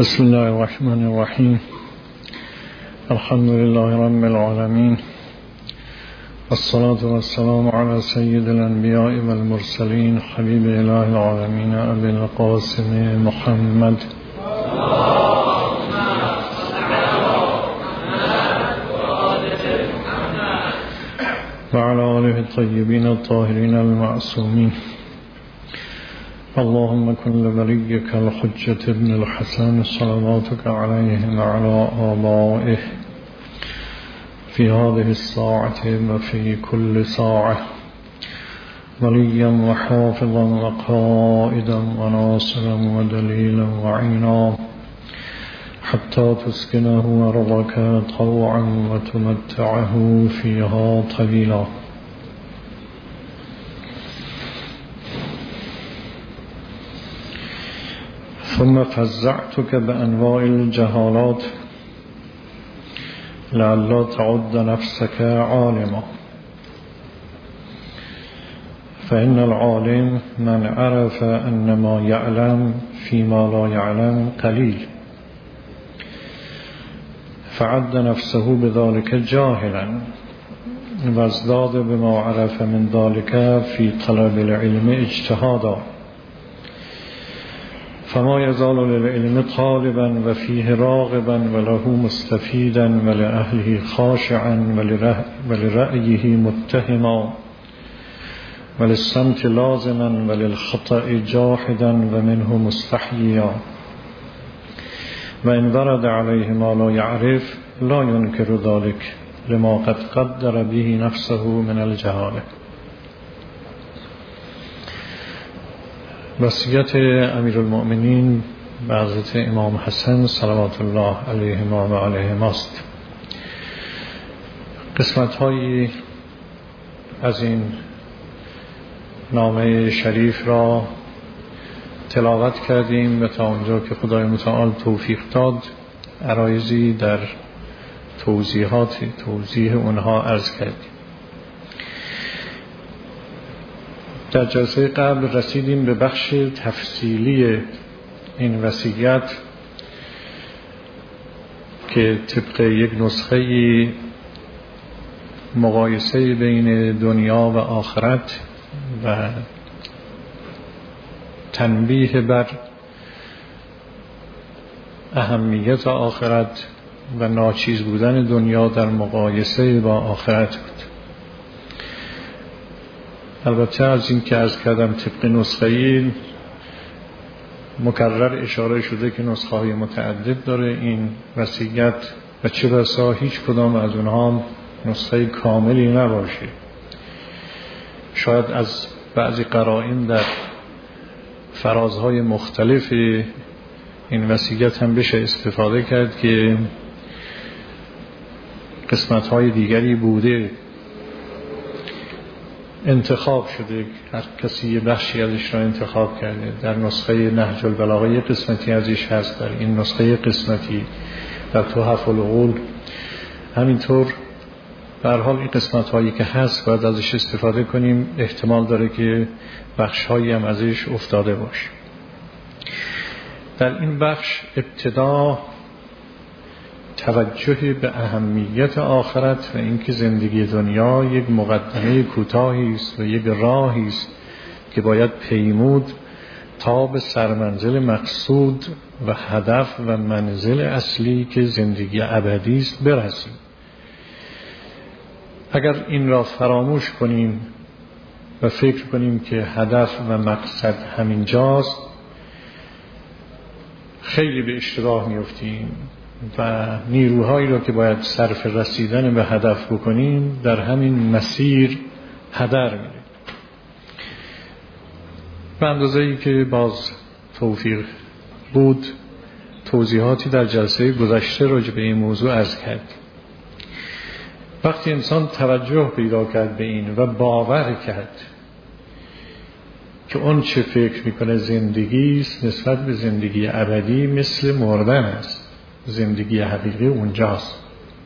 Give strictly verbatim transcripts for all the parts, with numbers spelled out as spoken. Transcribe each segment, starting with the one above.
بسم الله الرحمن الرحیم. الحمد لله رب العالمین، والصلاة والسلام على سید الانبیاء والمرسلین، حبیب اله العالمین ابی القاسم محمد وعلى آله الطيبين الطاهرين المعصومين. اللهم كن لوليك الحجة ابن الحسن صلواتك عليه وعلى آبائه في هذه الساعة وفي كل ساعة وليا وحافظا وقائدا وناصرا ودليلا وعينا حتى تسكنه أرضك طوعا وتمتعه فيها طويلا. ثم فزعتك بأنواع الجهالات لعل تعد نفسك عالما، فإن العالم من عرف أن ما يعلم فيما لا يعلم قليل فعد نفسه بذلك جاهلا وازداد بما عرف من ذلك في طلب العلم اجتهادا، فما يزال للعلم طالبا وفيه راغبا وله مستفيدا ولأهله خاشعا ولرأيه متهما وللصمت لازما وللخطأ جاحدا ومنه مستحييا، وإن ورد عليه ما لا يعرف لا ينكر ذلك لما قد قدر به نفسه من الجهالة. وصیت امیرالمؤمنین به حضرت امام حسن صلوات الله علیهما و علیهما است. قسمت هایی از این نامه شریف را تلاوت کردیم و تا اونجا که خدای متعال توفیق داد عرایضی در توضیحات توضیح اونها عرض کردیم. در جلسه قبل رسیدیم به بخش تفصیلی این وصیت که طبق یک نسخه مقایسه بین دنیا و آخرت و تنبیه بر اهمیت آخرت و ناچیز بودن دنیا در مقایسه با آخرت بود. البته از این که عرض کردم طبق نسخه‌ای مکرر اشاره شده که نسخه های متعدد داره این وصیت و چه بسا هیچ کدام از اونها نسخه کاملی نباشه. شاید از بعضی قرائن در فرازهای مختلف این وصیت هم بشه استفاده کرد که قسمت‌های دیگری بوده انتخاب شده، هر کسی یه بخشی ازش را انتخاب کرده. در نسخه نهج البلاغه قسمتی ازش هست، در این نسخه قسمتی در تحف العقول همینطور. به هر حال این قسمت هایی که هست باید ازش استفاده کنیم، احتمال داره که بخش هایی هم ازش افتاده باشه. در این بخش ابتدا توجه به اهمیت آخرت و اینکه زندگی دنیا یک مقدمه کوتاهی است و یک راهی است که باید پیمود تا به سرمنزل مقصود و هدف و منزل اصلی که زندگی ابدی است برسیم. اگر این را فراموش کنیم و فکر کنیم که هدف و مقصد همینجاست خیلی به اشتباه میافتیم و نیروهایی را که باید صرف رسیدن به هدف بکنیم در همین مسیر هدر می‌ریم. به اندازه‌ای که باز توفیق بود توضیحاتی در جلسه گذشته راجع به این موضوع عرض کردیم. وقتی انسان توجه پیدا کرد به این و باور کرد که اون چه فکر میکنه زندگی است نسبت به زندگی ابدی مثل مردن است، زندگی حقیقی اونجاست،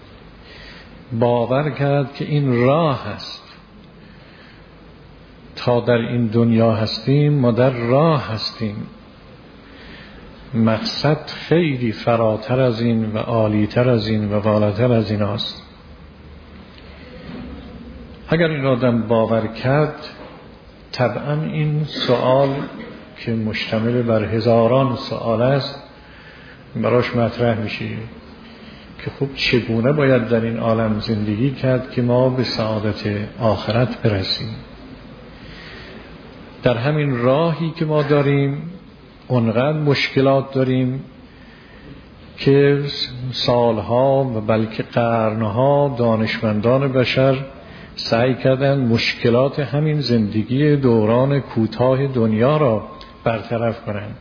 باور کرد که این راه است تا در این دنیا هستیم ما در راه هستیم مقصد خیلی فراتر از این و عالیتر از این و والاتر از این است. اگر این آدم باور کرد، طبعا این سوال که مشتمل بر هزاران سوال است براش مطرح میشه که خب چگونه باید در این عالم زندگی کرد که ما به سعادت آخرت برسیم. در همین راهی که ما داریم اونقدر مشکلات داریم که سالها و بلکه قرنها دانشمندان بشر سعی کردن مشکلات همین زندگی دوران کوتاه دنیا را برطرف کنند.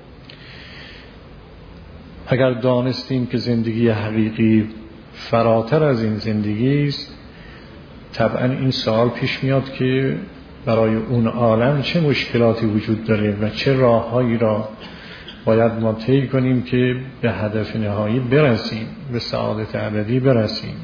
اگر دانستیم که زندگی حقیقی فراتر از این زندگی است، طبعا این سوال پیش میاد که برای اون عالم چه مشکلاتی وجود داره و چه راههایی را باید ما طی کنیم که به هدف نهایی برسیم، به سعادت ابدی برسیم.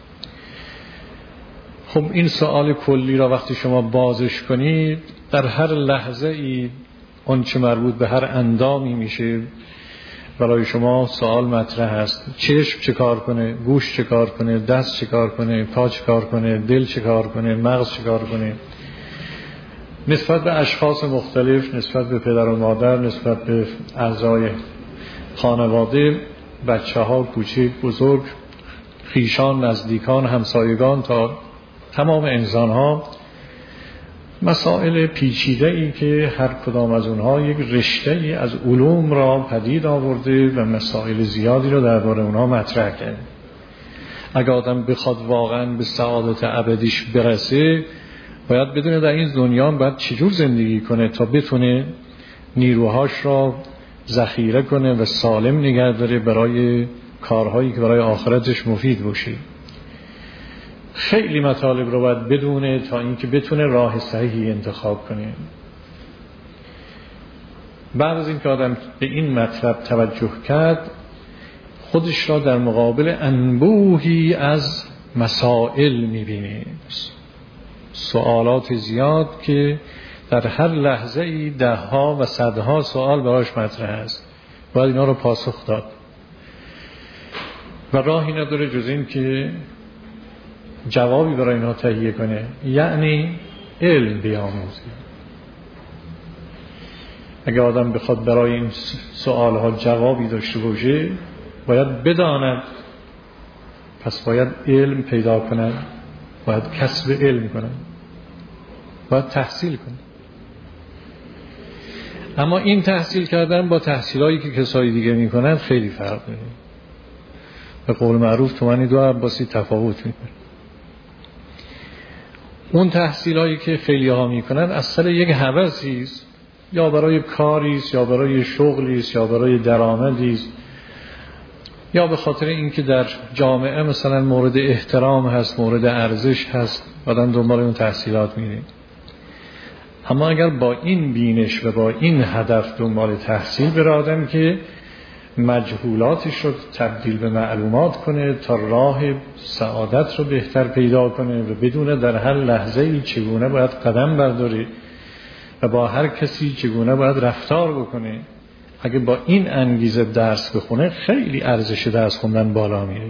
خب این سوال کلی را وقتی شما بازش کنید، در هر لحظه ای اون چه مربوط به هر اندامی میشه برای شما سوال مطرح است. چشم چه کار کنه، گوش چه کار کنه، دست چه کار کنه، پا چه کار کنه، دل چه کار کنه، مغز چه کار کنه. نسبت به اشخاص مختلف، نسبت به پدر و مادر، نسبت به اعضای خانواده، بچه ها، کوچک، بزرگ، خویشان، نزدیکان، همسایگان تا تمام انسان ها، مسائل پیچیده ای که هر کدام از اونها یک رشته ای از علوم را پدید آورده و مسائل زیادی را درباره اونها مطرح کرده. اگر آدم بخواد واقعا به سعادت ابدیش برسه، باید بدونه در این دنیا باید چجور زندگی کنه تا بتونه نیروهاش را ذخیره کنه و سالم نگه داره برای کارهایی که برای آخرتش مفید باشه. خیلی مطالب رو باید بدونه تا اینکه بتونه راه صحیحی انتخاب کنه. بعد از اینکه آدم به این مطلب توجه کرد، خودش را در مقابل انبوهی از مسائل میبینه، سوالات زیاد که در هر لحظه ای ده ها و صدها سوال براش مطرح است. باید اینا رو پاسخ داد و راهی نداره جز این که جوابی برای اینا تهیه کنه، یعنی علم بیاموزه. اگه آدم بخواد برای این سوالها جوابی داشته باشه، باید بداند، پس باید علم پیدا کنه، باید کسب علم کنه، باید تحصیل کنه. اما این تحصیل کردن با تحصیلایی که کسایی دیگه میکنن خیلی فرق داره. به قول معروف تومنی دو عباسی تفاوت میکنه. اون تحصیلایی که خیلی ها میکنن از سر یک هوسی است، یا برای کاری است، یا برای شغلی است، یا برای درآمدی است، یا به خاطر اینکه در جامعه مثلا مورد احترام هست، مورد ارزش هست، آدم دنبال اون تحصیلات میره. اما اگر با این بینش و با این هدف دنبال تحصیل بره آدم که مجهولاتش رو تبدیل به معلومات کنه تا راه سعادت رو بهتر پیدا کنه و بدونه در هر لحظه ای چگونه باید قدم برداره و با هر کسی چگونه باید رفتار بکنه، اگه با این انگیزه درس بخونه خیلی ارزش درس خوندن بالا میره.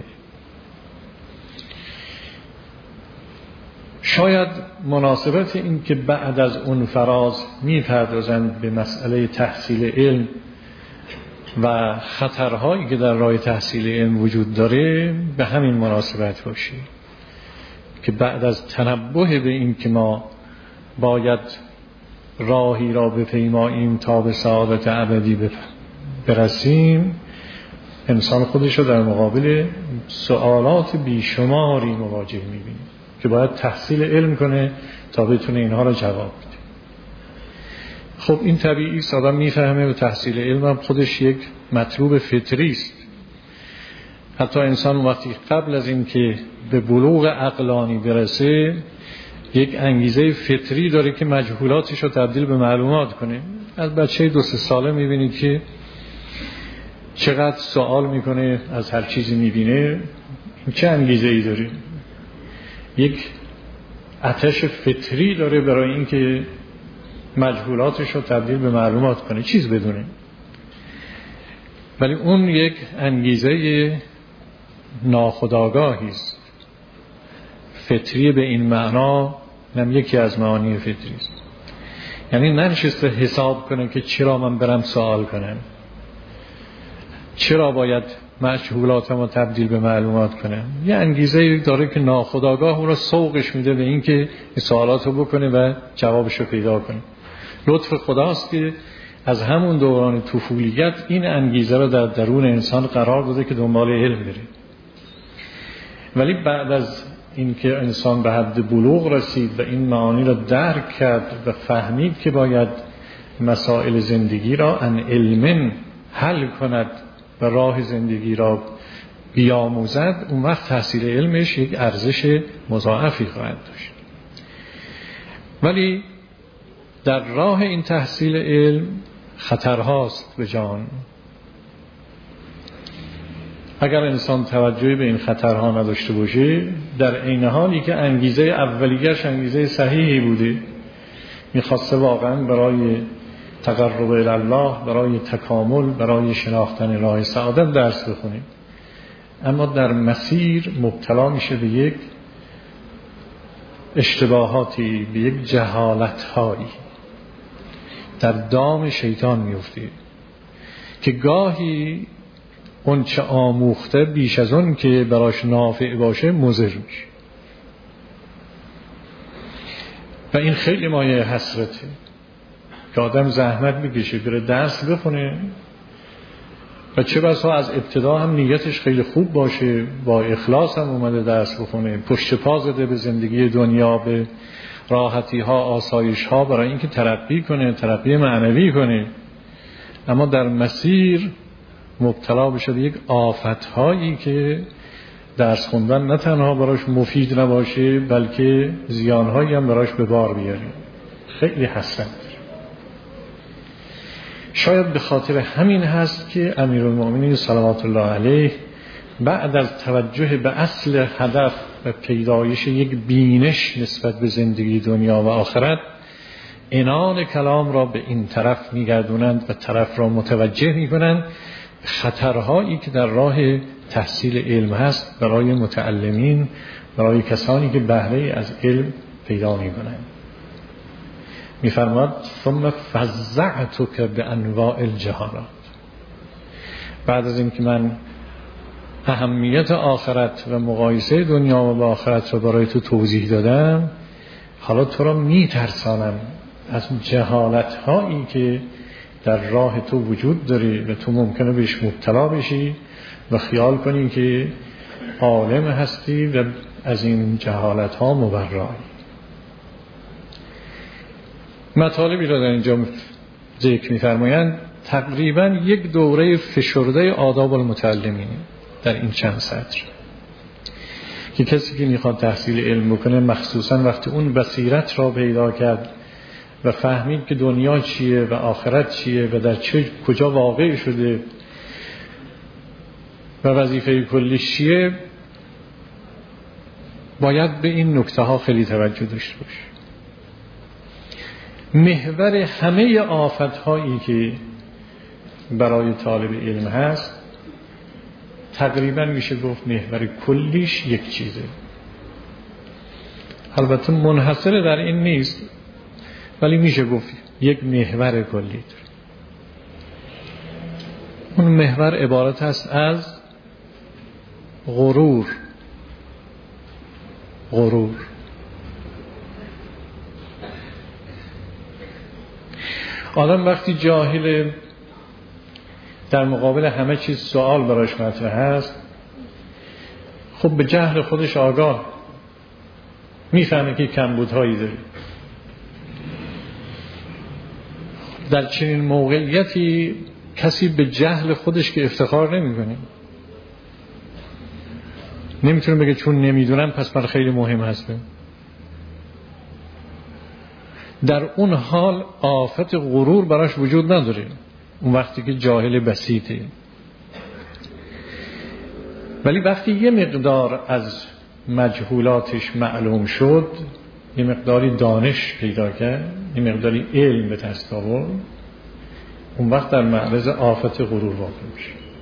شاید مناسبت این که بعد از اون فراز میپردازند به مسئله تحصیل علم و خطرهایی که در راه تحصیل علم وجود داره به همین مناسبت باشه که بعد از تنبه به این که ما باید راهی را بپیماییم تا به سعادت ابدی برسیم، انسان خودش رو در مقابل سوالات بیشماری مواجه می‌بینه که باید تحصیل علم کنه تا بتونه اینها را جواب بده. خب این طبیعی است، آدم میفهمه و تحصیل علم هم خودش یک مطلوب فطری است. حتی انسان وقتی قبل از این که به بلوغ عقلانی برسه یک انگیزه فطری داره که مجهولاتش رو تبدیل به معلومات کنه. از بچه دو سه ساله میبینید که چقدر سوال میکنه، از هر چیزی میبینه. چه انگیزه ای داره؟ یک آتش فطری داره برای اینکه مجهولاتش رو تبدیل به معلومات کنه، چیز بدونه. ولی اون یک انگیزه ناخودآگاهی است، فطری به این معنا، هم یکی از معانی فطری است. یعنی ننشسته حساب کنه که چرا من برم سوال کنم، چرا باید مجهولاتم رو تبدیل به معلومات کنم. یه انگیزه داره که ناخودآگاه اون رو سوقش میده به این که این سوالات رو بکنه و جوابش رو پیدا کنه. لطف خداست که از همون دوران طفولیت این انگیزه رو در درون انسان قرار داده که دنبال علم بره. ولی بعد از اینکه انسان به حد بلوغ رسید و این معانی را درک کرد و فهمید که باید مسائل زندگی را ان علم حل کند و راه زندگی را بیاموزد، اون وقت تحصیل علمش یک ارزش مضاعفی خواهد داشت. ولی در راه این تحصیل علم خطرهاست به جان. اگر انسان توجهی به این خطرها نداشته باشه، در عین حالی که انگیزه اولیه‌اش انگیزه صحیحی بوده، می‌خواسته واقعا برای تقرب الی الله، برای تکامل، برای شناختن راه سعادت درس بخونه، اما در مسیر مبتلا میشه به یک اشتباهاتی، به یک جهالت‌هایی، در دام شیطان میفته که گاهی اون چه آموخته بیش از اون که براش نافع باشه مضر میشه. و این خیلی مایه حسرته که آدم زحمت میکشه بره درس بخونه و چه بسا از ابتدا هم نیتش خیلی خوب باشه، با اخلاص هم اومده درس بخونه، پشت پا زده به زندگی دنیا، به راحتی ها، آسایش ها، برای اینکه ترقی کنه، ترقی معنوی کنه، اما در مسیر مبتلا بشه به یک آفت هایی که درس خوندن نه تنها براش مفید نباشه بلکه زیان هایی هم براش به بار بیاره. خیلی حسرت. شاید به خاطر همین هست که امیرالمؤمنین صلوات الله علیه بعد از توجه به اصل هدف و پیدایش یک بینش نسبت به زندگی دنیا و آخرت، عنان کلام را به این طرف میگردونند و طرف را متوجه میکنند خطرهایی که در راه تحصیل علم هست برای متعلمین، برای کسانی که بهره از علم پیدا میکنند. میفرماد ثم فزعتک بانواع الجهالات. بعد از اینکه من اهمیت آخرت و مقایسه دنیا و با آخرت را برای تو توضیح دادم، حالا تو را میترسانم از جهالت هایی که در راه تو وجود داره و تو ممکنه بهش مبتلا بشی و خیال کنی که عالم هستی و از این جهالت ها مبرایی. مطالبی را در اینجا ذکر می‌فرمایند، تقریبا یک دوره فشرده آداب المتعلمین در این چند سطر که کسی که میخواد تحصیل علم بکنه، مخصوصا وقتی اون بصیرت را پیدا کرد و فهمید که دنیا چیه و آخرت چیه و در چه کجا واقع شده و وظیفه کلیش چیه، باید به این نکته ها خیلی توجه داشته باشه. محور همه آفت هایی که برای طالب علم هست، تقریبا میشه گفت محور کلیش یک چیزه. البته منحصر در این نیست، ولی میشه گفت یک محور کلی داره. اون محور عبارت است از غرور. غرور آدم وقتی جاهل، در مقابل همه چیز سوال براش مطرح هست، خب به جهل خودش آگاه، میفهمه که کمبودهایی داره. در چنین موقعیتی کسی به جهل خودش که افتخار نمیکنه، نمیتونه بگه چون نمیدونم پس من خیلی مهم هستم. در اون حال آفت غرور براش وجود نداره اون وقتی که جاهل بسیطه. ولی وقتی یه مقدار از مجهولاتش معلوم شد، یه مقداری دانش پیدا کرد، یه مقداری علم به دست آورد، اون وقت در معرض آفت غرور واقع میشه.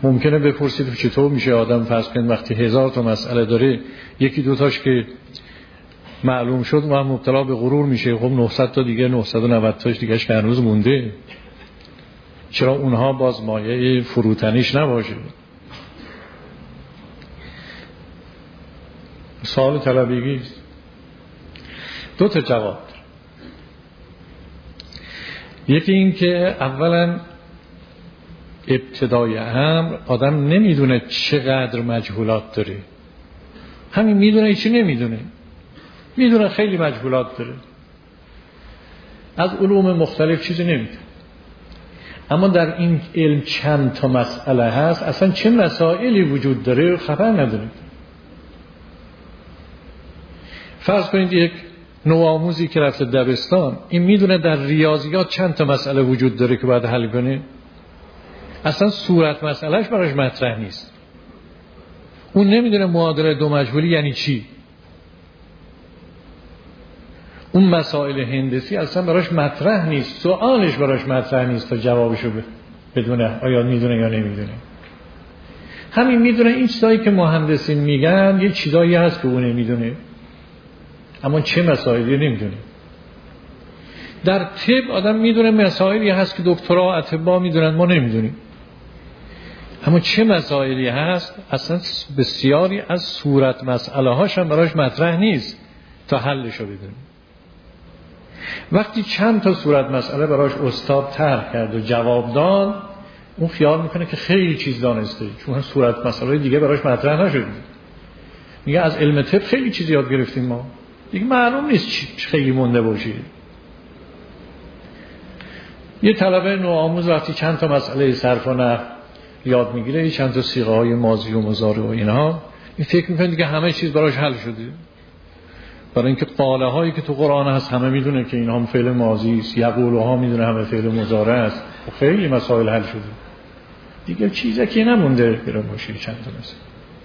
ممکنه بپرسید چطور میشه آدم فرض کنید وقتی هزار تا مسئله داره یکی دوتاش که معلوم شد و مبتلا به غرور میشه، خب نهصد تا دیگه نهصد و نود تاش دیگه که هنوز مونده، چرا اونها باز مایه فروتنیش نباشه؟ سوال طلبگی است. دو تا جواب. یکی این که اولا ابتدای امر آدم نمیدونه چقدر مجهولات داره، همین میدونه ایچی نمیدونه، میدونه خیلی مجهولات داره، از علوم مختلف چیزی نمیدونه، اما در این علم چند تا مسئله هست، اصلا چه مسائلی وجود داره خبر نداره. فرض کنید یک نوآموزی که رفته دبستان، این میدونه در ریاضیات چند تا مسئله وجود داره که باید حل کنه، اصلا صورت مسئلهش براش مطرح نیست، اون نمیدونه معادله دو مجهولی یعنی چی، اون مسائل هندسی اصلا براش مطرح نیست، سوالش براش مطرح نیست تا جوابشو بدونه آیا میدونه یا نمیدونه. همین میدونه این چیزایی که مهندسین میگن یه چیزایی هست که اون نمیدونه، اما چه مسائلی نمیدونه. در طب آدم میدونه مسائلی هست که دکترها اطباء میدونن ما نمیدونیم، اما چه مسائلی هست اصلا بسیاری از صورت مسئله هاش هم براش مطرح نیست تا حلشو بدونه. وقتی چند تا صورت مسئله براش استاد طرح کرد و جواب داد، اون خیال میکنه که خیلی چیز دانسته، چون صورت مسئله دیگه براش مطرح نشده. میگه از علم طب خیلی چیز یاد گرفتیم ما، دیگه معلوم نیست خیلی مونده باشید. یه طلبه نوآموز وقتی چند تا مسئله صرف و نحو یاد میگیره، چند تا صیغه های ماضی و مضارع و اینها، این فکر میکنه دیگه همه چیز براش حل شده، برای اینکه قاله هایی که تو قرآن هست همه میدونه که اینها فعل ماضی است، یقولها میدونه همه فعل مضارع است، خیلی مسائل حل شده، دیگه چیزی که نمونده برای باشید چند تا مسئله.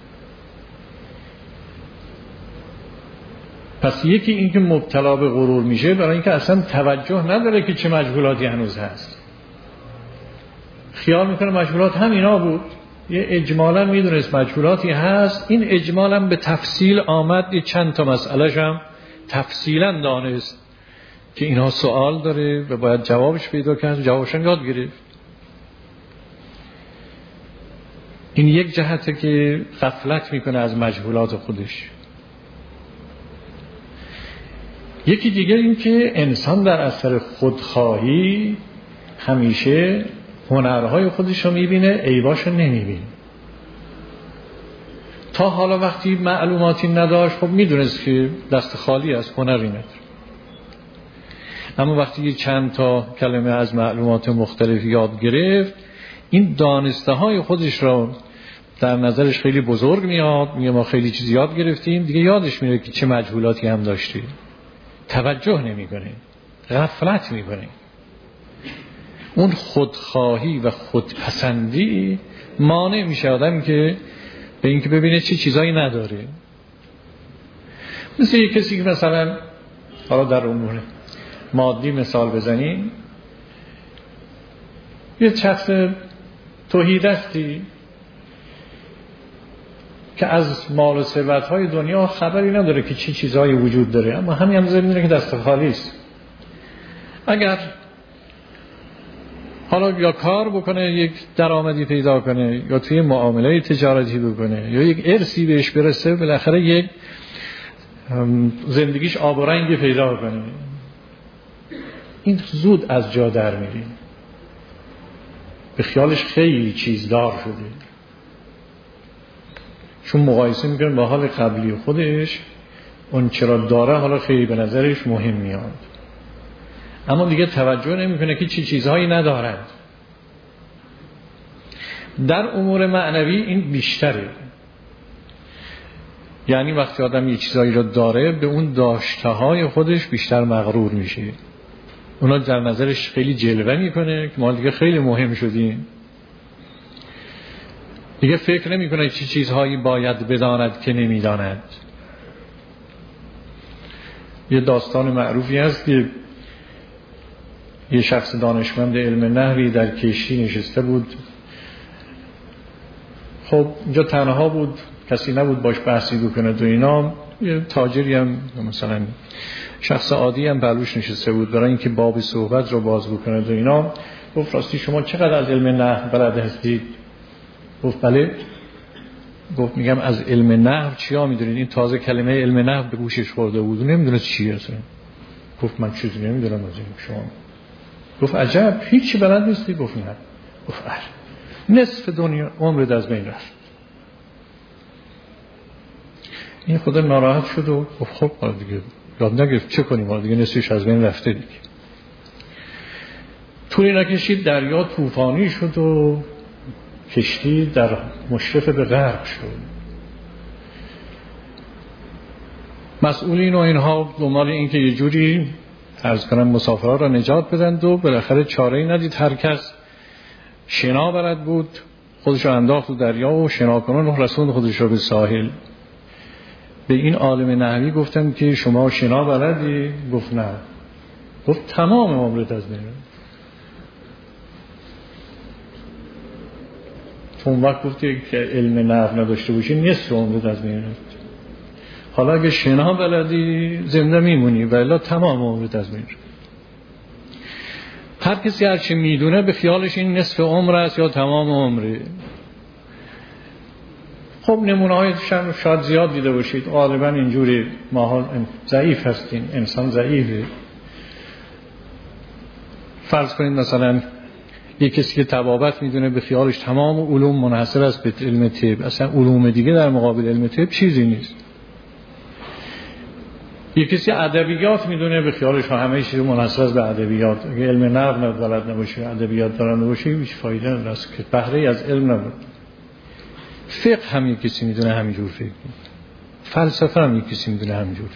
پس یکی این که مبتلا به غرور میشه برای اینکه اصلا توجه نداره که چه مجهولاتی هنوز هست، خیال میکنه مجهولات همینا بود، یه اجمالا میدونست مجهولاتی هست، این اجمالا به تفصیل آمد، یه چند تا مسئلهش هم تفصیلا دانست که اینها سوال داره و باید جوابش پیدا کرد، جوابش هم یاد گرفت. این یک جهته که غفلت میکنه از مجهولات خودش. یکی دیگه این که انسان در اثر خودخواهی همیشه هنرهای خودش رو میبینه، عیباش رو نمیبینه. تا حالا وقتی معلوماتی نداشت خب میدونست که دست خالی از هنری نداره، اما وقتی یک چند تا کلمه از معلومات مختلف یاد گرفت، این دانسته های خودش رو در نظرش خیلی بزرگ میاد، میگه ما خیلی چیز یاد گرفتیم، دیگه یادش میره که چه مجهولاتی هم داشتیم، توجه نمیکنه، غفلت میکنه. اون خودخواهی و خودپسندی مانع میشه آدم که به اینکه ببینه چه چی چیزایی نداره. مثل یک کسی که مثلا حالا در امور مادی مثال بزنیم، یه شخص توحیدستی که از مال و ثروت‌های دنیا خبری نداره که چه چی چیزایی وجود داره، اما همین هم می‌دونه که دست خالی است. اگر حالا یا کار بکنه یک درآمدی پیدا کنه، یا توی معامله تجارتی بکنه، یا یک ارثی بهش برسه، بالاخره یک زندگیش آب و رنگی پیدا کنه، این زود از جا در میره، به خیالش خیلی چیزدار شده، چون مقایسه میکنه با حال قبلی خودش، اون چرا داره حالا خیلی به نظرش مهم میاد، اما دیگه توجه نمیکنه که چی چیزهایی ندارد. در امور معنوی این بیشتره، یعنی وقتی آدم یه چیزایی رو داره به اون داشته های خودش بیشتر مغرور میشه، اونا در نظرش خیلی جلوه میکنه که ما دیگه خیلی مهم شدیم، دیگه فکر نمیکنه چی چیزهایی باید بداند که نمیداند. یه داستان معروفی هست که یه شخص دانشمند علم نحوی در کشتی نشسته بود، خب اینجا تنها بود، کسی نبود باش بحثی بکنه و اینا. یه تاجری هم مثلا شخص عادی هم پهلوش نشسته بود برای اینکه باب صحبت رو باز بکنه و اینا. گفت راستی شما چقدر از علم نحو بلد هستید؟ گفت بله. گفت میگم از علم نحو چیا میدونید؟ این تازه کلمه علم نحو به گوشش خورده بود، نمیدونه چیه اصلا. گفت من چیزی نمیدونم از این شما. گفت عجب هیچی بلد نیستی؟ گفت نه. گفت اه نصف دنیا عمرت از بین رفت. این خدا ناراحت شد و گفت خب حالا دیگه یاد نگرفت چه کنیم، حالا دیگه نصفش از بین رفته دیگه. طولی نکشید دریا طوفانی شد و کشتی در مشرف به غرق شد. مسئولین و اینها دنبال این که یه جوری عرض کنم مسافرها را نجات بدند و بالاخره چاره‌ای ندید. هر کس شنا بلد بود خودش رو انداخت تو دریا و شنا کنان و رسوند خودش رو به ساحل. به این عالم نحوی گفتم که شما شنا بلدی؟ گفت نه. گفت تمام عمرت از بین. اون وقت گفتی که علم نحو نداشته باشی نصف عمرت از بین رفت. حالا اگه شنا بلدی زنده میمونی و الا تمام عمرت از بین رفت. هر کسی هر چی میدونه به خیالش این نصف عمر است یا تمام عمره. خب نمونه های شاید زیاد دیده باشید. غالبا اینجوری ما ضعیف هستیم، انسان ضعیفه. فرض کنید مثلا یک کسی که طبابت میدونه به خیالش تمام علوم منحصر است به علم طب، اصلا علوم دیگه در مقابل علم طب چیزی نیست. یک کسی ادبیات میدونه به خیالش همه چیز منحصر است به ادبیات. اگه علم نحو بلد نباشه، ادبیات دارن نباشه، هیچ فایده نداره که بهره از علم نبود. فقه هم یک کسی میدونه همینجور فکر کنه. فلسفه هم یک کسی میدونه همینجور.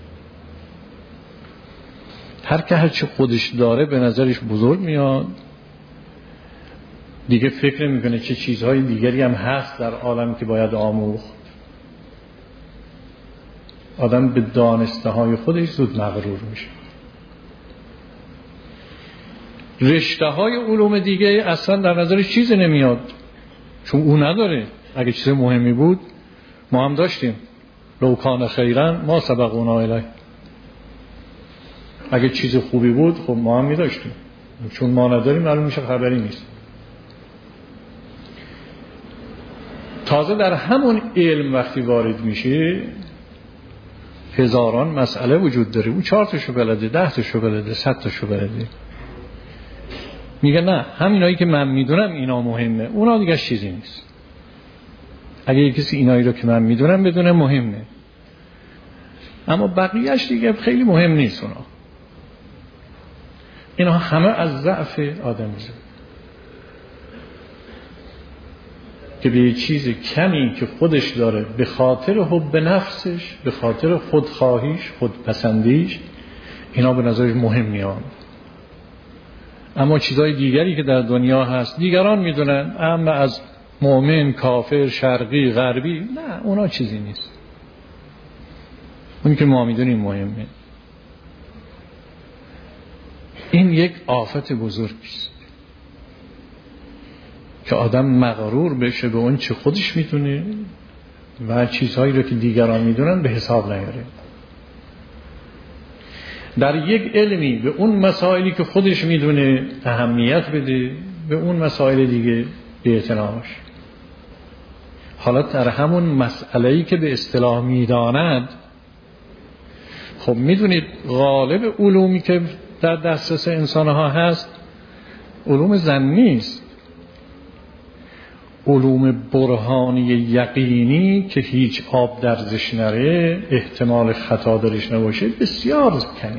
هر که هر چی خودش داره به نظرش بزرگ میاد، دیگه فکر میکنه چه چیزهای دیگری هم هست در عالم که باید آموخت. آدم به دانسته های خودش زود مغرور میشه. رشته های علوم دیگه اصلا در نظرش چیزی نمیاد، چون او نداره. اگه چیز مهمی بود ما هم داشتیم. لو کان خیرا ما سبقونا الیه. اگه چیز خوبی بود خب ما هم می‌داشتیم، چون ما نداریم معلوم میشه خبری نیست. تازه در همون علم وقتی وارد میشه هزاران مسئله وجود داره. او چهار تاشو بلده، ده تاشو بلده، صد تاشو بلده. میگه نه همینایی که من میدونم اینا مهمه، اونا دیگه چیزی نیست. اگه یک کسی اینایی رو که من میدونم بدونه مهمه، اما بقیهش دیگه خیلی مهم نیست. اونا اینا همه از ضعف آدمی که به یه چیز کمی که خودش داره به خاطر حب نفسش، به خاطر خودخواهیش، خودپسندیش، اینا به نظرش مهم میان. اما چیزهای دیگری که در دنیا هست دیگران میدونن، اما از مؤمن، کافر، شرقی، غربی، نه اونا چیزی نیست. اون که ما میدونیم مهمه. این یک آفت بزرگی است که آدم مغرور بشه به اون چه خودش میدونه و چیزهایی رو که دیگران میدونن به حساب نیاره. در یک علمی به اون مسائلی که خودش میدونه اهمیت بده، به اون مسائل دیگه بی‌اعتناش. حالا در همون مسئله‌ای که به اصطلاح میداند، خب میدونید غالب علومی که در دسترس انسان‌ها هست علوم ظنی است. علوم برهانی یقینی که هیچ آب درزش نره، احتمال خطا درش نباشه، بسیار کمی.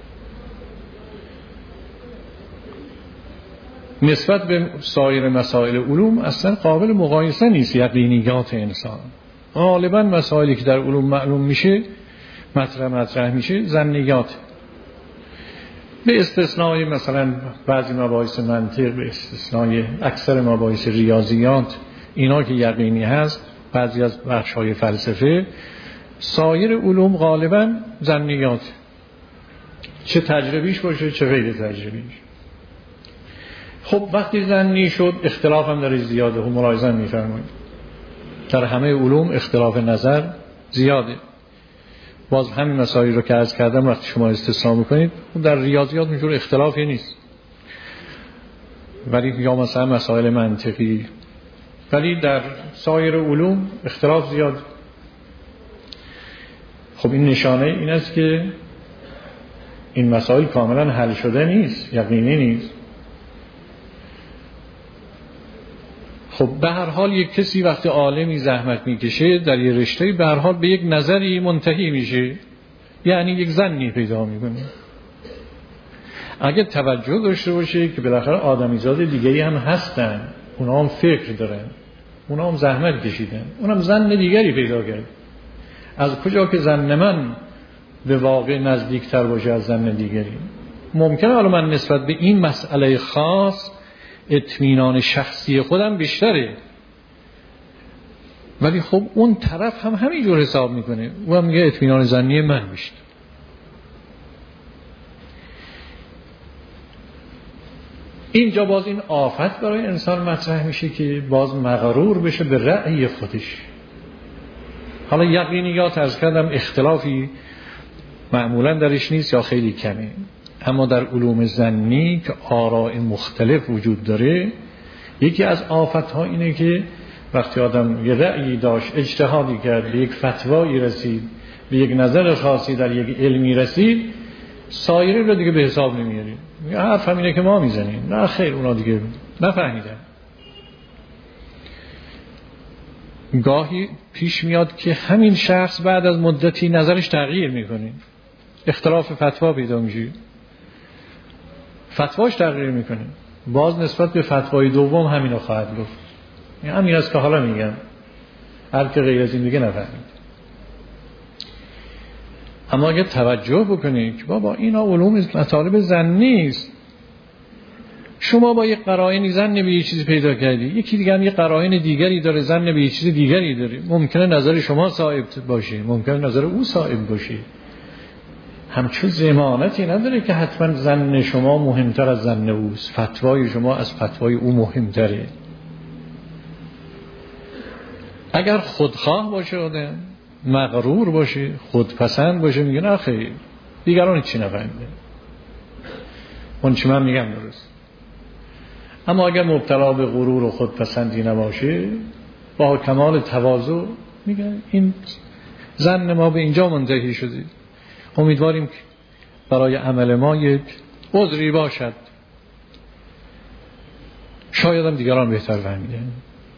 نسبت به سایر مسائل علوم اصلا قابل مقایسه نیست. یقینیات انسان غالبا مسائلی که در علوم معلوم میشه، مطرح مطرح میشه، ظنیات، به استثنای مثلا بعضی مباحث منطق، به استثنای اکثر مباحث ریاضیات، اینا که یقینی هست، بعضی از بخش‌های فلسفه، سایر علوم غالبا ظنیات، چه تجربیش باشه چه غیر تجربیش. خب وقتی ظنی شد اختلاف هم در زیاده و ملاحظه می‌فرمایید. در همه علوم اختلاف نظر زیاده. باز همین مسائلی رو که عرض کردم وقتی شما استثنا میکنید در ریاضیات اینجور اختلافی نیست، ولی یا مثلا مسائل منطقی، ولی در سایر علوم اختلاف زیاد. خب این نشانه این است که این مسائل کاملا حل شده نیست، یقینی نیست. خب به هر حال یک کسی وقتی عالمی زحمت میکشه در یه رشته به هر حال به یک نظری منتهی میشه، یعنی یک ظنی پیدا میکنه. اگه توجه داشته باشه که بالاخره آدمیزاد دیگری هم هستن، اونا هم فکر دارن، اونا هم زحمت کشیدن، اونا هم ظن دیگری پیدا کرد. از کجا که ظن من به واقع نزدیکتر باشه از ظن دیگری؟ ممکنه حالا من نسبت به این مسئله خاص اطمینان شخصی خودم بیشتره، ولی خب اون طرف هم همینجور حساب میکنه، او هم میگه اطمینان ظنی من بیشتر. اینجا باز این آفت برای انسان مطرح میشه که باز مغرور بشه به رأی خودش. حالا یقینیات عرض کردم اختلافی معمولا درش نیست یا خیلی کمه، اما در علوم ظنی که آراء مختلف وجود داره، یکی از آفت‌ها اینه که وقتی آدم یه رأیی داشت، اجتهادی کرد، به یک فتوایی رسید، به یک نظر خاصی در یک علمی رسید، سایری رو دیگه به حساب نمیاریم، حرف همینه که ما میزنیم، نه خیر اونا دیگه نفهمیدن. گاهی پیش میاد که همین شخص بعد از مدتی نظرش تغییر میکنه، اختلاف فتوا پیدا میشه، فتواش تغییر میکنه، باز نسبت به فتوای دوم همینو خواهد گفت. همین است که حالا میگم، هر که غیر از این دیگه نفهمید. اما اگه توجه بکنید که بابا اینا علوم مطالب ظنی است، شما با یک قرائنی ظن به یه چیزی پیدا کردی، یکی دیگه هم یه قرائن دیگری داره ظن به یه چیز دیگری داره، ممکنه نظر شما صائب باشه، ممکنه نظر او صائب باشه، همچون ضمانتی نداره که حتما ظن شما مهمتر از ظن اوست، فتوای شما از فتوای او مهمتره. اگر خودخواه باشه آدم، مغرور باشه، خودپسند باشه، میگه نه خیر دیگران چی نفهمیده، اون چی من میگم درست. اما اگر مبتلا به غرور و خودپسندی نباشه، با کمال تواضع میگه این ظن ما به اینجا منتهی شده، امیدواریم که برای عمل ما یک عذری باشد، شاید هم دیگران بهتر فهمیدن.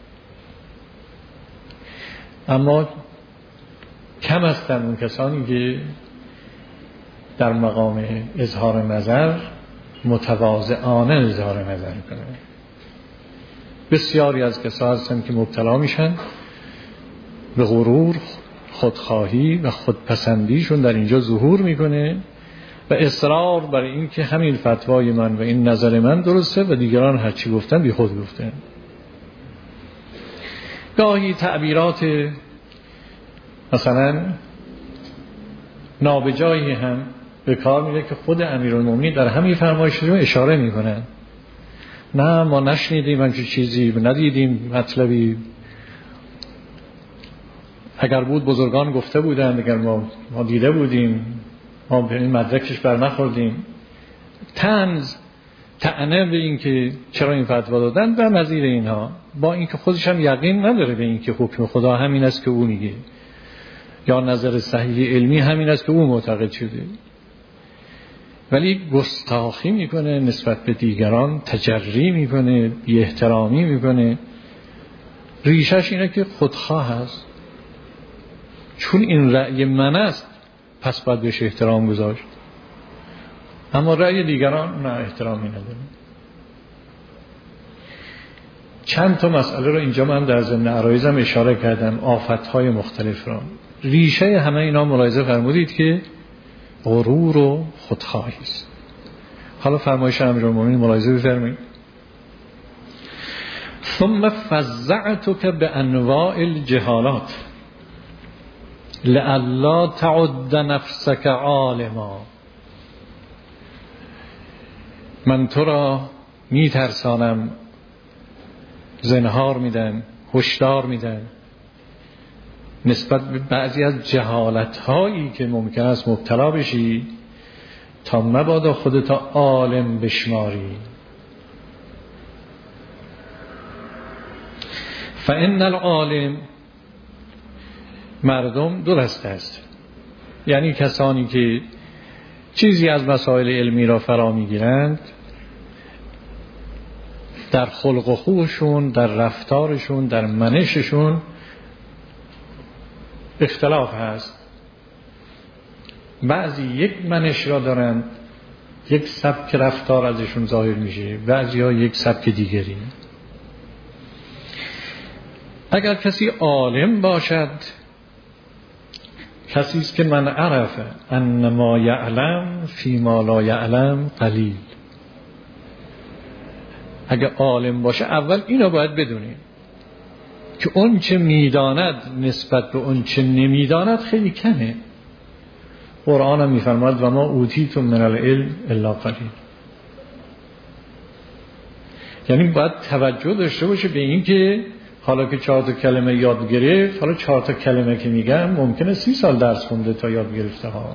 اما کم هستند اون کسانی که در مقام اظهار نظر متواضعانه اظهار نظر کنند. بسیاری از کسان هستند که مبتلا میشن به غرور، خودخواهی و خودپسندیشون در اینجا ظهور میکنه و اصرار بر این که همین فتوای من و این نظر من درسته و دیگران هر چی گفتن بی خود گفتن. گاهی تعبیرات مثلا نابجایی هم به کار میره که خود امیرالمومنین در همین فرمایش رو اشاره میکنن، نه ما نشنیدیم همچین چیزی، ندیدیم مطلبی، اگر بود بزرگان گفته بودند، اگر ما, ما دیده بودیم، ما به این مدرکش بر نخوردیم. طنز، طعنه به این که چرا این فتوا دادن و نظیر اینها، با اینکه خودش هم یقین نداره به این که حکم خدا همین است که او میگه یا نظر صحیح علمی همین است که او معتقد شده، ولی گستاخی میکنه نسبت به دیگران، تجری میکنه، بی احترامی میکنه. ریشش اینه که خودخواه است، چون این رأی من است پس باید بهش احترام گذاشت، اما رأی دیگران نه احترامی نداره. چند تا مسئله رو اینجا من در ضمن عرایزم اشاره کردم، آفت‌های مختلف را. ریشه همه اینا ملاحظه فرمودید که غرور و خودخواهی است. حالا فرمایش امیرالمومنین ملاحظه بفرمایید. ثم فزعتك بانواع الجهالات لئلا تعد نفسك عالما. من تو را میترسانم، زنهار میدن، هشدار میدن نسبت به بعضی از جهالت‌هایی که ممکن است مبتلا بشی تا مبادا خودت عالم بشماری. فإن العالم، مردم دو دسته است، یعنی کسانی که چیزی از مسائل علمی را فرا میگیرند، در خلق و خوشون، در رفتارشون، در منششون اختلاف هست. بعضی یک منش را دارند، یک سبک رفتار ازشون ظاهر میشه، بعضی ها یک سبک دیگری. اگر کسی عالم باشد، کسی است که من عرف ان ما یعلم فی ما لا یعلم قلیل. اگر عالم باشه اول اینو باید بدونیم که اون چه میداند نسبت به اون چه نمیداند خیلی کمه. قرآن هم میفرماید و ما اوتیتم من العلم الا قلیل. یعنی باید توجه داشته باشه به این که حالا که چهار تا کلمه یاد گرفت، حالا چهار تا کلمه که میگم ممکنه سی سال درس خونده تا یاد گرفته ها،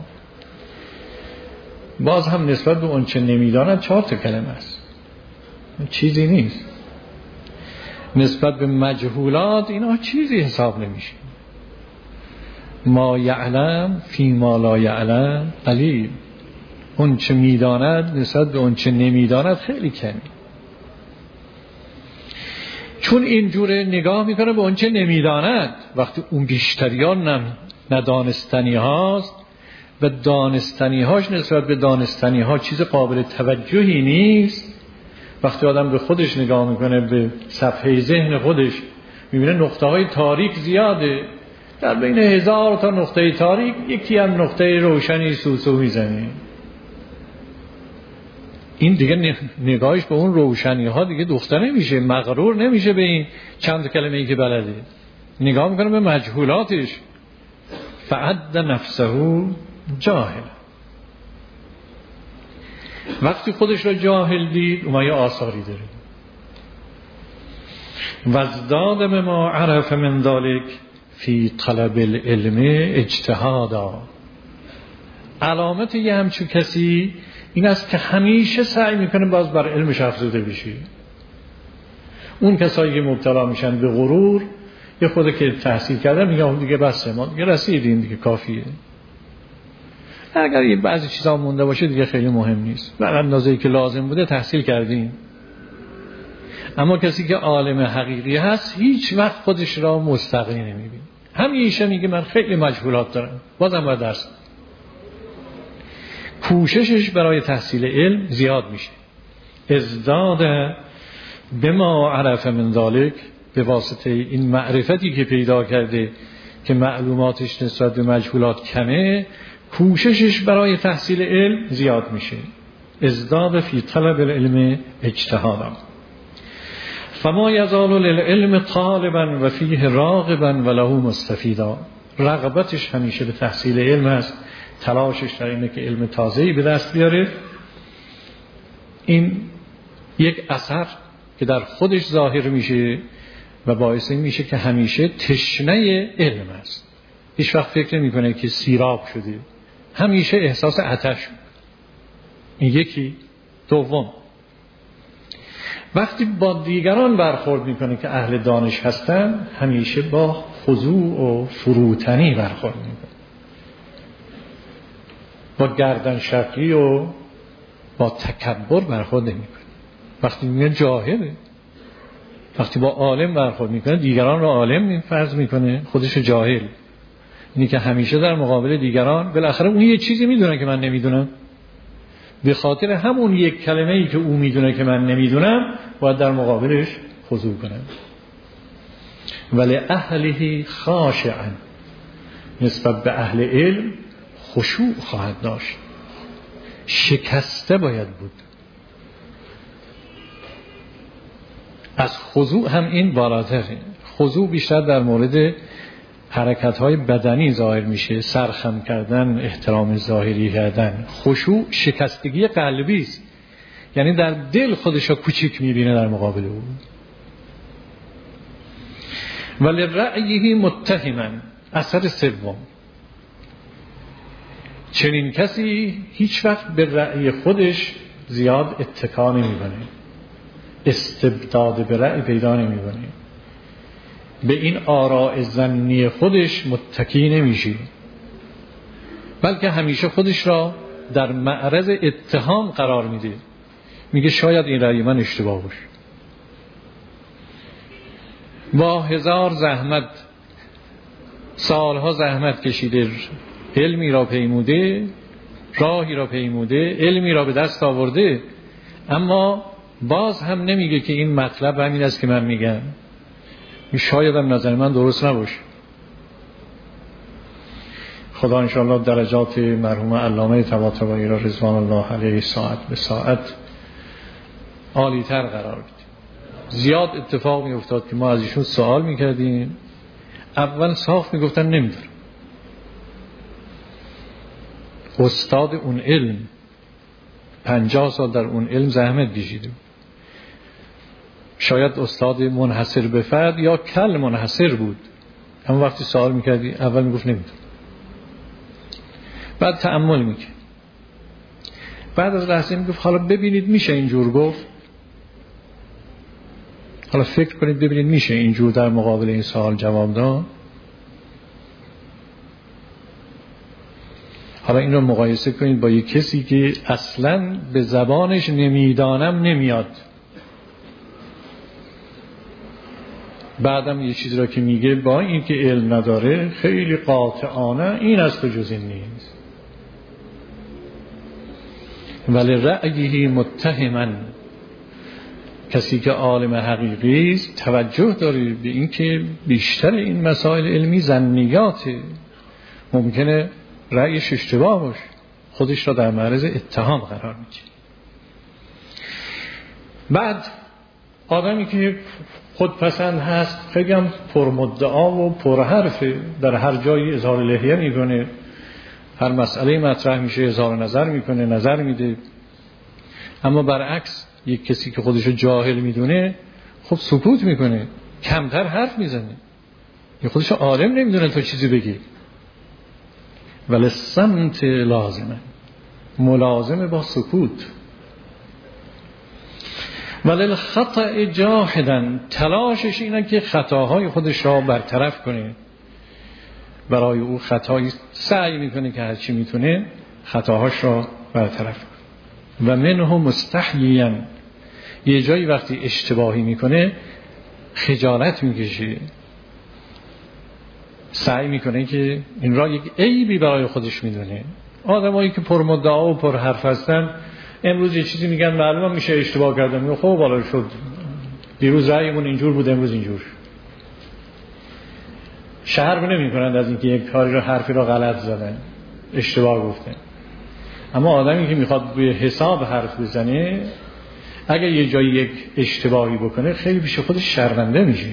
باز هم نسبت به اون چه نمیداند چهار تا کلمه است، چیزی نیست. نسبت به مجهولات اینا چیزی حساب نمیشه. ما یعلم فی ما لا یعلم قلیل. اون چه میداند نسبت به اون چه نمیداند خیلی کمی. چون اینجوره نگاه میکنه به اون چه نمیداند، وقتی اون بیشتریان ندانستنی هاست و دانستنی هاش نسبت به دانستنی ها چیز قابل توجهی نیست، وقتی آدم به خودش نگاه میکنه، به صفحه ذهن خودش میبینه نقطه های تاریک زیاده، در بین هزار تا نقطه تاریک یکی هم نقطه روشنی سوسو میزنه. این دیگه نگاهش به اون روشنی ها دیگه دوخته نمیشه، مغرور نمیشه به این چند کلمه ای که بلده، نگاه میکنه به مجهولاتش. فعد نفسه جاهل. وقتی خودش را جاهل دید اومد یه آثاری داره. وزداد ما عرف من ذلک فی طلب العلم اجتهادا. علامت یه همچون کسی این است که همیشه سعی میکنه باز بر علمش افزوده بشه. اون کسایی که مبتلا میشن به غرور، یه خود که تحصیل کردن میگه اون دیگه بسه، ما دیگه رسیدیم دیگه کافیه. اگر یه بعضی چیزا مونده باشه دیگه خیلی مهم نیست، بر اندازه‌ای که لازم بوده تحصیل کردیم. اما کسی که عالم حقیقی هست هیچ وقت خودش را مستقیم نمیبینه، همیشه میگه من خیلی مجهولات دارم، بازم باید درس. کوششش برای تحصیل علم زیاد میشه. ازداد بما عرف من ذلک، به واسطه این معرفتی که پیدا کرده که معلوماتش نسبت به مجهولات کمه، کوششش برای تحصیل علم زیاد میشه. ازداد فی طلب العلم اجتهادا. فما یزال للعلم طالبا و فیه راغبا و له مستفیدا. رغبتش همیشه به تحصیل علم است، تلاشش در اینه که علم تازه‌ای به دست بیاره. این یک اثر که در خودش ظاهر میشه و باعث این میشه که همیشه تشنه علم است. هیچ وقت فکر نمی‌کنه که سیراب شده، همیشه احساس آتش. این یکی. دوم، وقتی با دیگران برخورد میکنه که اهل دانش هستن، همیشه با خضوع و فروتنی برخورد میکنه، با گردن شکلی و با تکبر برخورد نمیکنه. وقتی میگه جاهله، وقتی با عالم برخورد میکنه دیگران رو عالم فرض میکنه، خودش جاهل. اینی که همیشه در مقابل دیگران بالاخره اون یه چیزی میدونه که من نمیدونم، به خاطر همون یک کلمه ای که او میدونه که من نمیدونم باید در مقابلش خضوع کنم. ولی اهله خاشعا، نسبت به اهل علم خشوع خواهد داشت، شکسته باید بود. از خضوع هم این بالاتره. خضوع بیشتر در مورد حرکت‌های بدنی ظاهر میشه، سرخم کردن، احترام ظاهری کردن. خشوع شکستگی قلبی است، یعنی در دل خودش رو کوچیک میبینه در مقابل او. ولی رأیه متهما، اثر سوم، چنین کسی هیچ وقت به رأی خودش زیاد اتکا نمی‌کنه، استبداد به رأی پیدا نمی‌کنه، به این آراء ظنی خودش متکی نمیشه، بلکه همیشه خودش را در معرض اتهام قرار میده، میگه شاید این رأی من اشتباه باشه. با هزار زحمت، سالها زحمت کشیده، علمی را پیموده، راهی را پیموده، علمی را به دست آورده، اما باز هم نمیگه که این مطلب همین است که من میگم، شاید هم نظر من درست نباشه. خدا انشاءالله درجات مرحوم علامه طباطبایی را رضوان الله علیه ساعت به ساعت عالی تر قرار بده. زیاد اتفاق می افتاد که ما از ایشون سوال می کردیم، اول صاف می گفتن نمیدونم. استاد اون علم پنجاه سال در اون علم زحمت کشیده، شاید استاد منحصر به فرد یا کل منحصر بود، اما وقتی سوال می کردی اول می گفت نمیدونم، بعد تأمل می کرد، بعد از لحظه می گفت حالا ببینید میشه اینجور گفت، حالا فکر کنید ببینید میشه اینجور در مقابل این سوال جواب داد. حالا این رو مقایسه کنید با یک کسی که اصلاً به زبانش نمیدانم نمیاد، بعدم یه چیزی را که میگه با این که علم نداره خیلی قاطعانه این است و جز این نیست، ولی رأیه متهماً، کسی که عالم حقیقی است توجه داره به این که بیشتر این مسائل علمی ظنیاته، ممکنه رأیش اشتباه باشه، خودش را در معرض اتهام قرار میده. بعد آدمی که خودپسند هست، خیلی هم پرمدعا و پرحرفه، در هر جایی اظهار لحیه میکنه، هر مسئله مطرح میشه اظهار نظر میکنه، نظر میده، اما برعکس یک کسی که خودشو جاهل میدونه خب سکوت میکنه، کمتر حرف میزنه، یا خودشو عالم نمیدونه تا چیزی بگی، ولی سمت لازمه، ملازمه با سکوت. ولی الخطأ جاهدن، تلاشش اینه که خطاهای خودش را برطرف کنه، برای او خطایی سعی میکنه که هرچی میتونه خطاهاش را برطرف کنه. و منه مستحییاً، یه جایی وقتی اشتباهی میکنه خجالت میکشه، سعی میکنه که این را یک عیبی برای خودش میدونه. آدمایی که پرمدعا و پر حرف هستن امروز یه چیزی میگن معلومه میشه اشتباه کردم، میگه خب بالا شد، دیروز رأیمون اینجور بود امروز اینجور. شرم نمیکنند از اینکه یک کاری را حرفی را غلط زدن، اشتباه گفتن. اما آدمی که میخواد به حساب حرف بزنه، اگر یه جایی یک اشتباهی بکنه خیلی پیش خودش شرمنده میشه.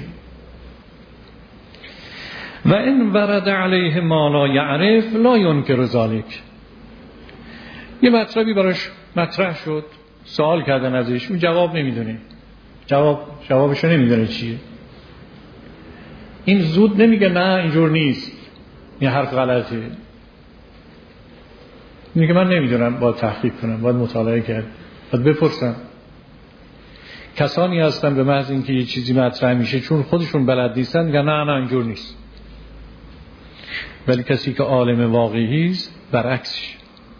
و این ورد علیه ما لا یعرف لا ینکر ذلک، یه مطلبی براش مطرح شد، سوال کردن ازش، اون جواب نمیدونه، جواب جوابشو نمیدونه چیه، این زود نمیگه نه اینجور نیست، این حرف غلطه، میگه من نمیدونم، باید تحقیق کنم، باید مطالعه کرد، باید بپرسم. کسانی هستن به محض اینکه یه چیزی مطرح میشه چون خودشون بلد نیستن میگن نه نه اینجور نیست، ولی کسی که عالم واقعی است برعکسش،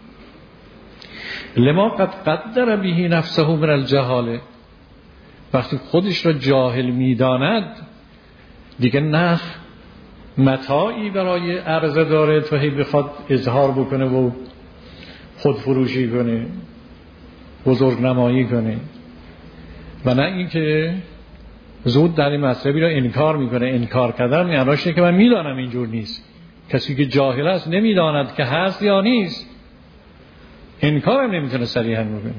لما قد قدر به نفسه من الجهاله، وقتی خودش را جاهل میداند دیگه نه متاعی برای عرضه داره تا هی بخواد اظهار بکنه و خودفروشی کنه، بزرگ نمایی کنه، و نه اینکه زود در این مطلبی را انکار میکنه. انکار کردن معناش اینه که من میدانم اینجور نیست. کسی که جاهل است نمیداند که هست یا نیست، انکارم نمیتونه صریحا بکنه.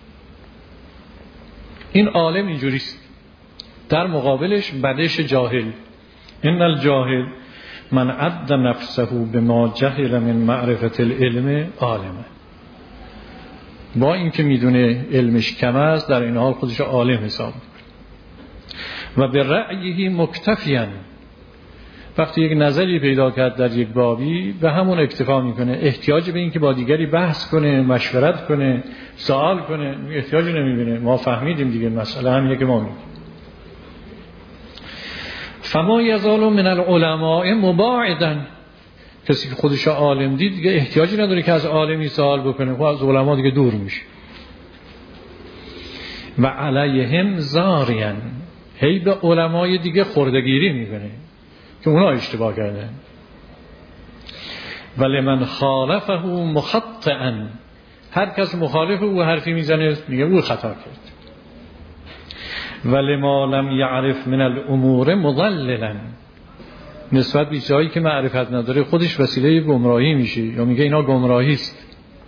این عالم اینجوریست. در مقابلش بدش جاهل، ان الجاهل من عد نفسه بما جهل من معرفت العلم عالمه، با اینکه میدونه علمش کم است در این حال خودش عالم حساب میکنه. و به رأیه مکتفیان، وقتی یک نظری پیدا کرد در یک بابی به همون اکتفا میکنه، احتیاج به این که با دیگری بحث کنه، مشورت کنه، سوال کنه احتیاجی نمیبینه. ما فهمیدیم دیگه، مسئله همینه که ما میگیم. فما یزال من العلماء مباعدا، کسی که خودش عالم دید دیگه احتیاجی نداره که از عالمی سوال بکنه، خب از علما دیگه دور میشه. و علیهم زارین، هی به علمای دیگه خردگیری میکنه که اونا اشتباه کردن. ولی من خالفه مخطئا، هر کس مخالف او حرفی میزنه میگه او خطا کرد. ولی ما لم یعرف من الامور مضللا، نسبت به چیزایی که معرفت نداره خودش وسیله گمراهی میشه یا میگه اینا گمراهی است.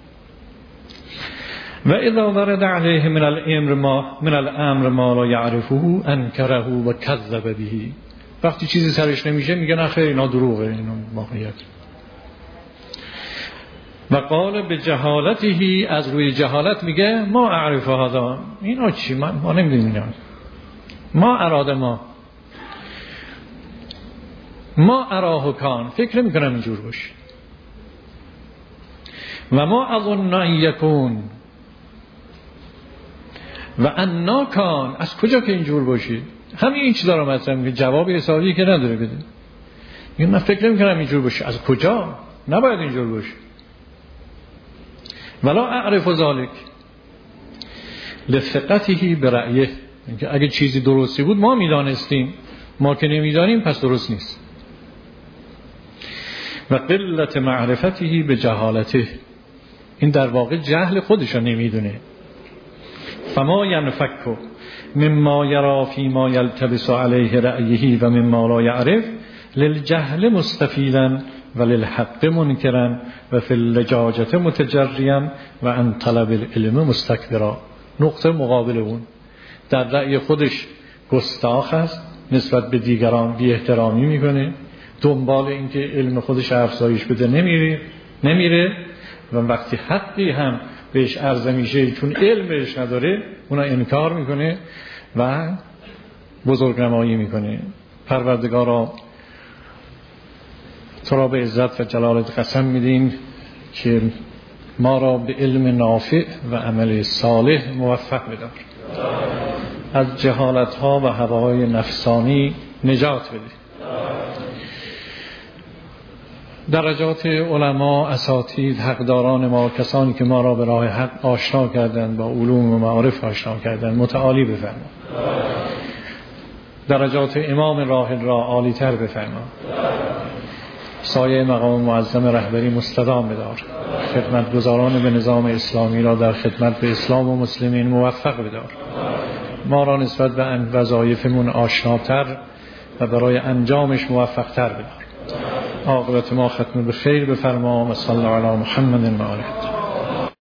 و اذا ورد علیه من الامر ما من الامر ما لا یعرفه انکره و کذب به، وقتی چیزی سرش نمیشه میگه نه خیر اینا دروغه، اینا واقعیت. و قال به جهالته، از روی جهالت میگه ما اعرف هذا، اینا چی، من ما نمیدونیم، ما اراده ما ما اراه کان، فکر نمیکنم اینجور باشه. و ما اظن ان یکون و انا کان، از کجا که اینجور باشه. همین این چیزا رو مطرح میگه، جواب حسابی که نداره بده. میگه من فکر نمیکنم اینجور باشه، از کجا؟ نباید اینجور باشه. ولا اعرف ذلک لثقته برأیه، اینکه اگه چیزی درستی بود ما میدانستیم، ما که نمیدانیم پس درست نیست. و قلت معرفته به جهالته، این در واقع جهل خودشو نمیدونه. فما ینفک مما یرا فیما یلتبس علیه رأیه و مما لا یعرف للجهل مستفیدا و للحق منکرا و فی اللجاجت متجریا و ان طلب العلم مستکبرا. نقطه مقابل اون، در رأی خودش گستاخ است، نسبت به دیگران بی احترامی میکنه، دنبال این که علم خودش افزایش بده نمیره نمیره و وقتی حقی هم بهش عرضه میشه چون علم بهش نداره اونا انکار میکنه و بزرگنمایی میکنه. پروردگارا تو را به عزت و جلالت قسم میدیم که ما را به علم نافع و عمل صالح موفق بدار، از جهالت ها و هواهای نفسانی نجات بده. درجات علما، اساتید، حقداران ما، کسانی که ما را به راه حق آشنا کردند، با علوم و معارف آشنا کردند، متعالی بفرما. درجات امام راحل را عالی تر بفرما. سایه مقام معظم رهبری مستدام بدار. خدمتگزاران به نظام اسلامی را در خدمت به اسلام و مسلمین موفق بدار. ما را نسبت به وظایفمون آشناتر و برای انجامش موفق تر بدار. عاقبت ما ختم به خیر بفرما. و صلی علی محمد و آله.